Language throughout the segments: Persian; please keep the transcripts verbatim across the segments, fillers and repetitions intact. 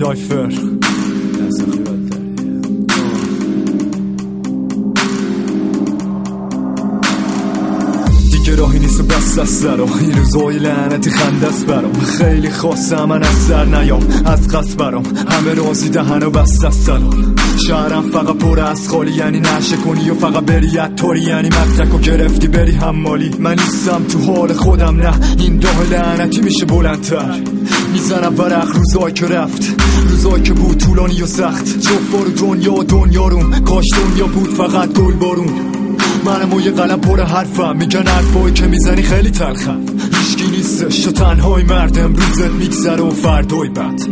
لایفر دیگه راهی نیست و بس از سرم، این روزای لعنتی خنده است برام. خیلی خواستم من از سر نیام، از قصد برام همه رازی دهن و بست از سلام. شهرم فقط پر از خالی، یعنی نشه کنی و فقط بری اتاری، یعنی مدرک و گرفتی بری حمالی. من نیستم تو حال خودم، نه این راه لعنتی میشه بلندتر. میزنم ورق روزایی که رفت، روزایی که بود طولانی و سخت. جفار دنیا و دنیا روم، کاش دنیا بود فقط گل بارون. منم و یه قلم پر حرفم، میگن حرفایی که میزنی خیلی تلخم. هیچکی نیستش تو تنهای مرد، امروزت میگذره و فردای بد.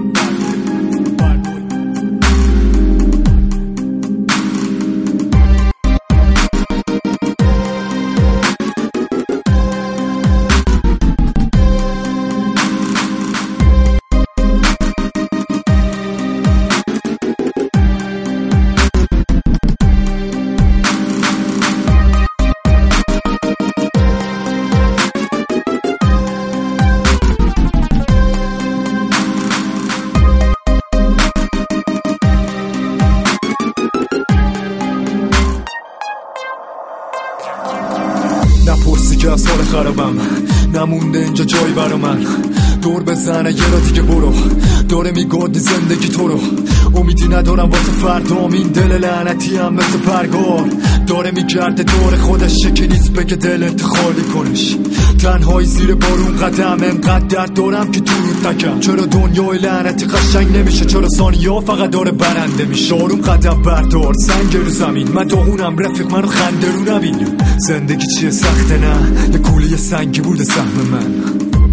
نپرسی که از حال خرابم، نمونده اینجا جایی برا من. دور بزنه یه را دیگه برو، داره میگردی زندگی تو رو. امیدی ندارم واسه فردام، این دل لعنتی هم مثل پرگار داره میگرده دور خودش. که نیست بگه دلت خالی کنش، تنهایی زیر بارون قدم. انقدر درد دارم که درود نکم. چرا دنیای لعنتی قشنگ نمیشه؟ چرا ثانیه‌ها فقط داره برنده میشه؟ آروم قدم بردار، سنگ رو زمین. من داغونم رفیق، منو خنده رو نبین. زندگی چیه سخته نه، یه کوله سنگی بوده سهم من.